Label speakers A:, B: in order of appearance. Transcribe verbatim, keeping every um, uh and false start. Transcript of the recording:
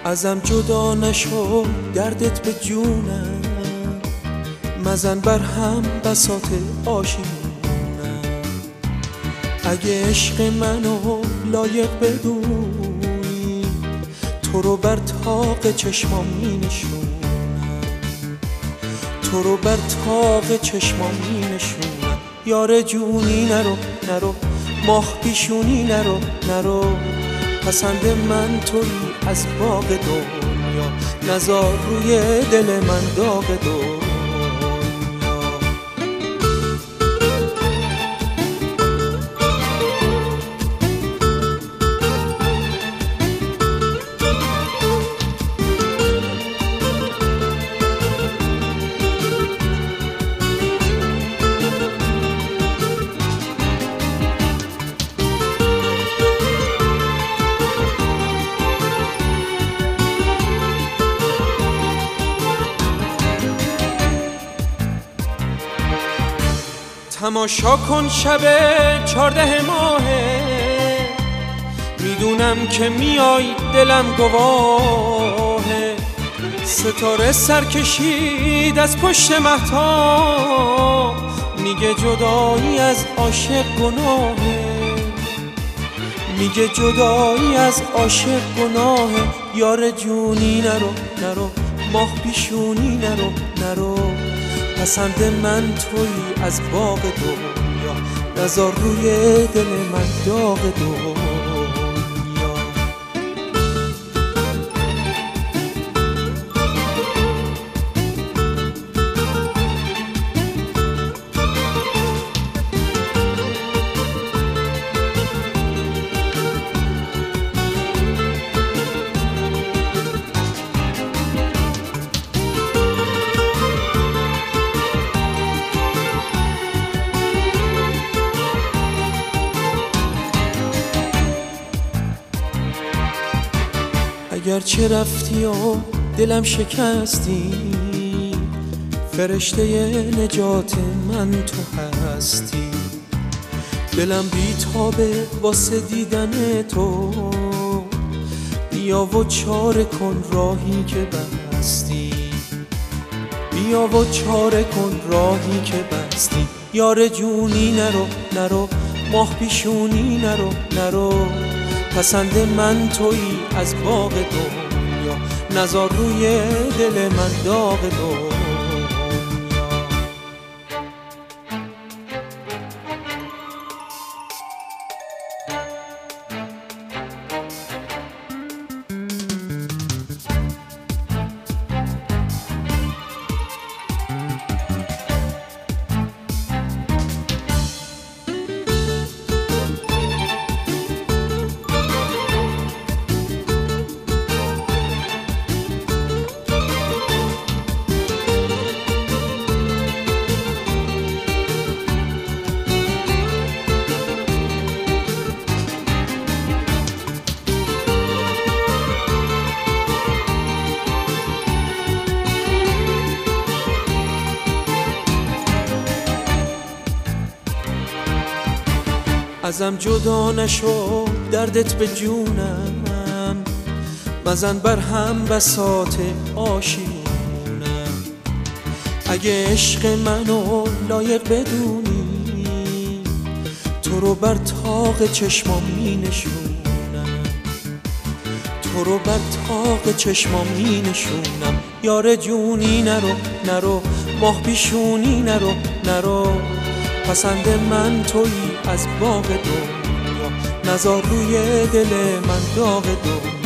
A: ازم جدا نشو دردت به جونم، مزن بر هم بساط آشیونم. اگه عشق منو لایق بدونی، تو رو بر طاق چشمام می نشونم، تو رو بر طاق چشمام می نشونم. یار جونی نرو نرو، ماه پیشونی نرو نرو، پسند من تویی از باغ دنیا، نزار روی دل من داغ دنیا. تماشا کن شب چارده ماهه، میدونم که میای دلم گواهه. ستاره سر کشید از پشت مهتاب، میگه جدایی از عاشق گناهه، میگه جدایی از عاشق گناهه. یار جونی نرو نرو، ماه پیشونی نرو نرو، پسند من تویی از باغ دنیا، نزار روی دل من داغ دنیا. اگر چه رفتی و دلم شکستی، فرشته نجات من تو هستی. دلم بیتابه واسه دیدن تو، بیا و چاره کن راهی که بستی، بیا و چاره کن راهی که بستی. یار جونی نرو نرو، ماه پیشونی نرو نرو، پسند من تویی از باغ دنیا، نزار روی دل من داغ دنیا. ازم جدا نشو دردت به جونم، مزن بر هم بساط آشیونم. اگه عشق منو لایق بدونی، تو رو بر طاق چشمام می نشونم، تو رو بر طاق چشمام می نشونم. یار جونی نرو نرو، ماه پیشونی نرو نرو، پسند من تویی از باغ دنیا، نزار روی دل من داغ دنیا.